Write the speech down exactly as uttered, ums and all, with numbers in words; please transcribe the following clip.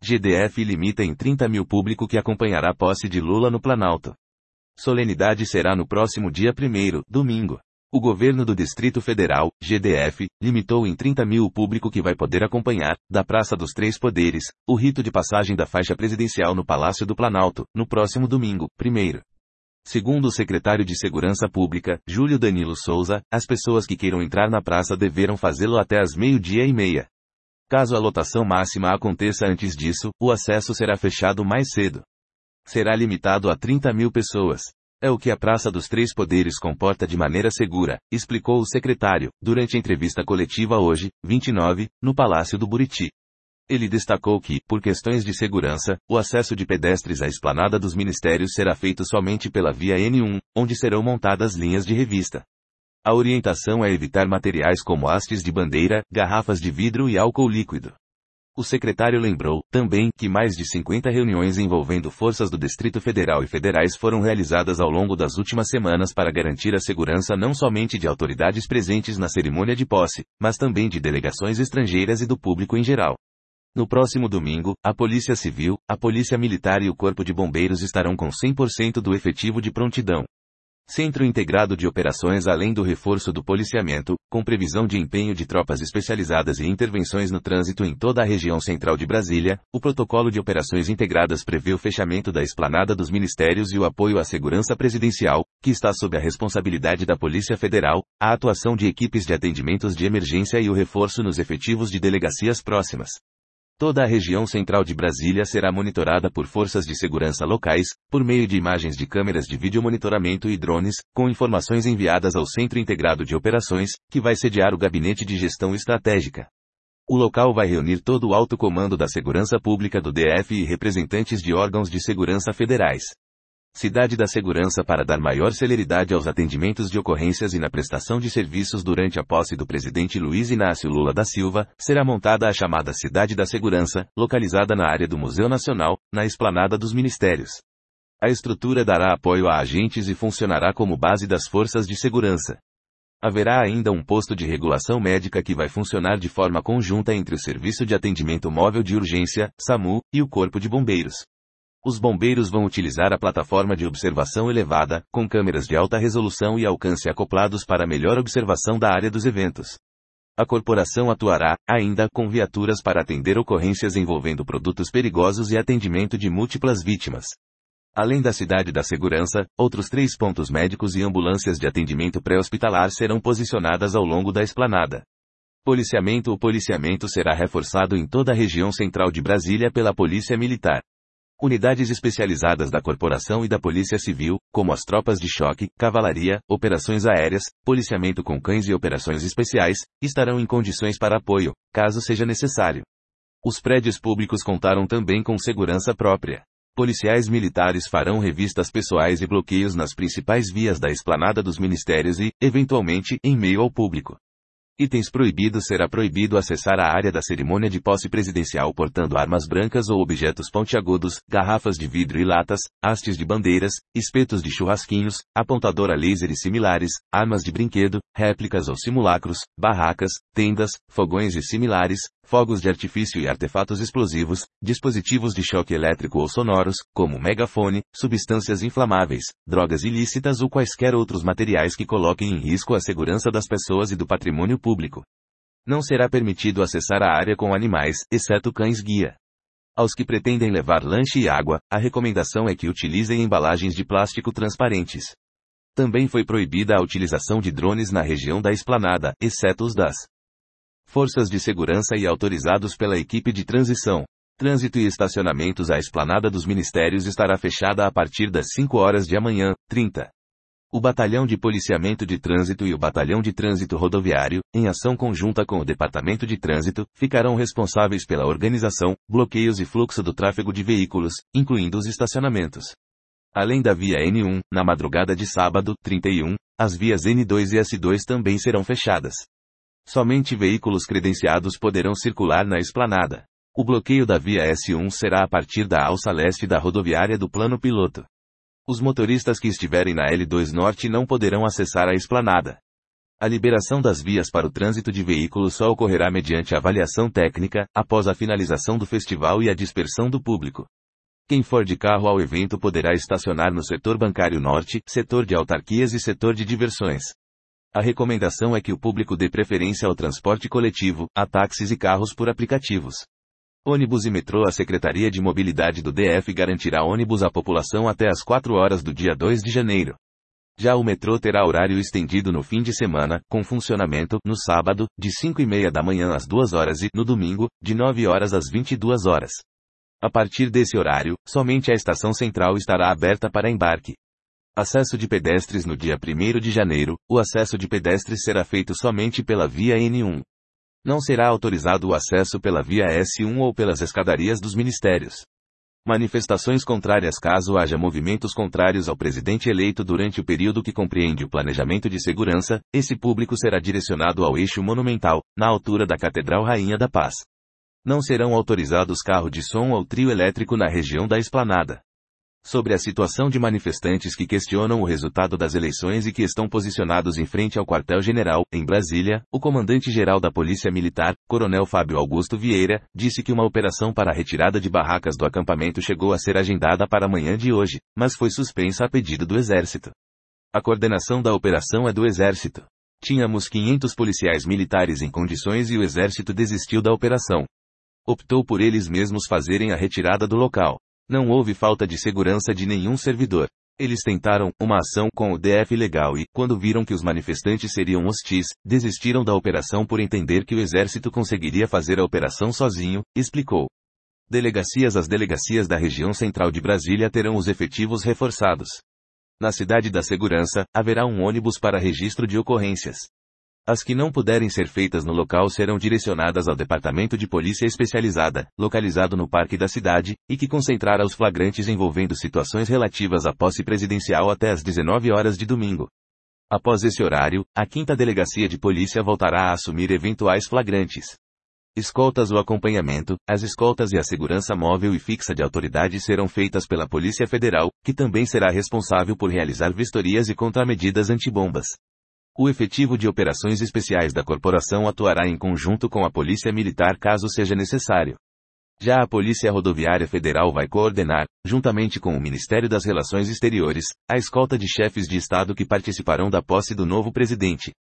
G D F limita em trinta mil público que acompanhará a posse de Lula no Planalto. Solenidade será no próximo dia primeiro, domingo. O governo do Distrito Federal, G D F, limitou em trinta mil o público que vai poder acompanhar, da Praça dos Três Poderes, o rito de passagem da faixa presidencial no Palácio do Planalto, no próximo domingo, primeiro. Segundo o secretário de Segurança Pública, Júlio Danilo Souza, as pessoas que queiram entrar na praça deverão fazê-lo até às meio-dia e meia. Caso a lotação máxima aconteça antes disso, o acesso será fechado mais cedo. Será limitado a trinta mil pessoas. É o que a Praça dos Três Poderes comporta de maneira segura, explicou o secretário, durante a entrevista coletiva hoje, vinte e nove, no Palácio do Buriti. Ele destacou que, por questões de segurança, o acesso de pedestres à esplanada dos ministérios será feito somente pela via N um, onde serão montadas linhas de revista. A orientação é evitar materiais como hastes de bandeira, garrafas de vidro e álcool líquido. O secretário lembrou, também, que mais de cinquenta reuniões envolvendo forças do Distrito Federal e federais foram realizadas ao longo das últimas semanas para garantir a segurança não somente de autoridades presentes na cerimônia de posse, mas também de delegações estrangeiras e do público em geral. No próximo domingo, a Polícia Civil, a Polícia Militar e o Corpo de Bombeiros estarão com cem por cento do efetivo de prontidão. Centro Integrado de Operações além do reforço do policiamento, com previsão de empenho de tropas especializadas e intervenções no trânsito em toda a região central de Brasília, o Protocolo de Operações Integradas prevê o fechamento da esplanada dos ministérios e o apoio à segurança presidencial, que está sob a responsabilidade da Polícia Federal, a atuação de equipes de atendimentos de emergência e o reforço nos efetivos de delegacias próximas. Toda a região central de Brasília será monitorada por forças de segurança locais, por meio de imagens de câmeras de videomonitoramento e drones, com informações enviadas ao Centro Integrado de Operações, que vai sediar o Gabinete de Gestão Estratégica. O local vai reunir todo o alto comando da segurança pública do D F e representantes de órgãos de segurança federais. Cidade da Segurança para dar maior celeridade aos atendimentos de ocorrências e na prestação de serviços durante a posse do presidente Luiz Inácio Lula da Silva, será montada a chamada Cidade da Segurança, localizada na área do Museu Nacional, na esplanada dos ministérios. A estrutura dará apoio a agentes e funcionará como base das forças de segurança. Haverá ainda um posto de regulação médica que vai funcionar de forma conjunta entre o Serviço de Atendimento Móvel de Urgência, SAMU, e o Corpo de Bombeiros. Os bombeiros vão utilizar a plataforma de observação elevada, com câmeras de alta resolução e alcance acoplados para melhor observação da área dos eventos. A corporação atuará, ainda, com viaturas para atender ocorrências envolvendo produtos perigosos e atendimento de múltiplas vítimas. Além da Cidade da Segurança, outros três pontos médicos e ambulâncias de atendimento pré-hospitalar serão posicionadas ao longo da esplanada. Policiamento. O policiamento será reforçado em toda a região central de Brasília pela Polícia Militar. Unidades especializadas da Corporação e da Polícia Civil, como as tropas de choque, cavalaria, operações aéreas, policiamento com cães e operações especiais, estarão em condições para apoio, caso seja necessário. Os prédios públicos contaram também com segurança própria. Policiais militares farão revistas pessoais e bloqueios nas principais vias da esplanada dos ministérios e, eventualmente, em meio ao público. Itens proibidos. Será proibido acessar a área da cerimônia de posse presidencial portando armas brancas ou objetos pontiagudos, garrafas de vidro e latas, hastes de bandeiras, espetos de churrasquinhos, apontadora laser e similares, armas de brinquedo, réplicas ou simulacros, barracas, tendas, fogões e similares, fogos de artifício e artefatos explosivos, dispositivos de choque elétrico ou sonoros, como megafone, substâncias inflamáveis, drogas ilícitas ou quaisquer outros materiais que coloquem em risco a segurança das pessoas e do patrimônio público. Não será permitido acessar a área com animais, exceto cães-guia. Aos que pretendem levar lanche e água, a recomendação é que utilizem embalagens de plástico transparentes. Também foi proibida a utilização de drones na região da esplanada, exceto os das forças de segurança e autorizados pela equipe de transição. Trânsito e estacionamentos. A esplanada dos ministérios estará fechada a partir das cinco horas de amanhã, trinta. O Batalhão de Policiamento de Trânsito e o Batalhão de Trânsito Rodoviário, em ação conjunta com o Departamento de Trânsito, ficarão responsáveis pela organização, bloqueios e fluxo do tráfego de veículos, incluindo os estacionamentos. Além da via N um, na madrugada de sábado, trinta e um, as vias N dois e S dois também serão fechadas. Somente veículos credenciados poderão circular na esplanada. O bloqueio da via S um será a partir da alça leste da rodoviária do plano piloto. Os motoristas que estiverem na L dois Norte não poderão acessar a esplanada. A liberação das vias para o trânsito de veículos só ocorrerá mediante avaliação técnica, após a finalização do festival e a dispersão do público. Quem for de carro ao evento poderá estacionar no setor bancário norte, setor de autarquias e setor de diversões. A recomendação é que o público dê preferência ao transporte coletivo, a táxis e carros por aplicativos. Ônibus e metrô. A Secretaria de Mobilidade do D F garantirá ônibus à população até às quatro horas do dia dois de janeiro. Já o metrô terá horário estendido no fim de semana, com funcionamento, no sábado, de cinco e meia da manhã às duas horas e, no domingo, de nove horas às vinte e duas horas. A partir desse horário, somente a estação central estará aberta para embarque. Acesso de pedestres. No dia primeiro de janeiro, o acesso de pedestres será feito somente pela via N um. Não será autorizado o acesso pela via S um ou pelas escadarias dos ministérios. Manifestações contrárias. Caso haja movimentos contrários ao presidente eleito durante o período que compreende o planejamento de segurança, esse público será direcionado ao eixo monumental, na altura da Catedral Rainha da Paz. Não serão autorizados carro de som ou trio elétrico na região da esplanada. Sobre a situação de manifestantes que questionam o resultado das eleições e que estão posicionados em frente ao quartel-general, em Brasília, o comandante-geral da Polícia Militar, Coronel Fábio Augusto Vieira, disse que uma operação para a retirada de barracas do acampamento chegou a ser agendada para a manhã de hoje, mas foi suspensa a pedido do Exército. A coordenação da operação é do Exército. Tínhamos quinhentos policiais militares em condições e o Exército desistiu da operação. Optou por eles mesmos fazerem a retirada do local. Não houve falta de segurança de nenhum servidor. Eles tentaram uma ação com o D F legal e, quando viram que os manifestantes seriam hostis, desistiram da operação por entender que o Exército conseguiria fazer a operação sozinho, explicou. Delegacias. As delegacias da região central de Brasília terão os efetivos reforçados. Na Cidade da Segurança, haverá um ônibus para registro de ocorrências. As que não puderem ser feitas no local serão direcionadas ao Departamento de Polícia Especializada, localizado no Parque da Cidade, e que concentrará os flagrantes envolvendo situações relativas à posse presidencial até às dezenove horas de domingo. Após esse horário, a quinta Delegacia de Polícia voltará a assumir eventuais flagrantes. Escoltas. O acompanhamento, as escoltas e a segurança móvel e fixa de autoridade serão feitas pela Polícia Federal, que também será responsável por realizar vistorias e contramedidas antibombas. O efetivo de operações especiais da corporação atuará em conjunto com a Polícia Militar caso seja necessário. Já a Polícia Rodoviária Federal vai coordenar, juntamente com o Ministério das Relações Exteriores, a escolta de chefes de Estado que participarão da posse do novo presidente.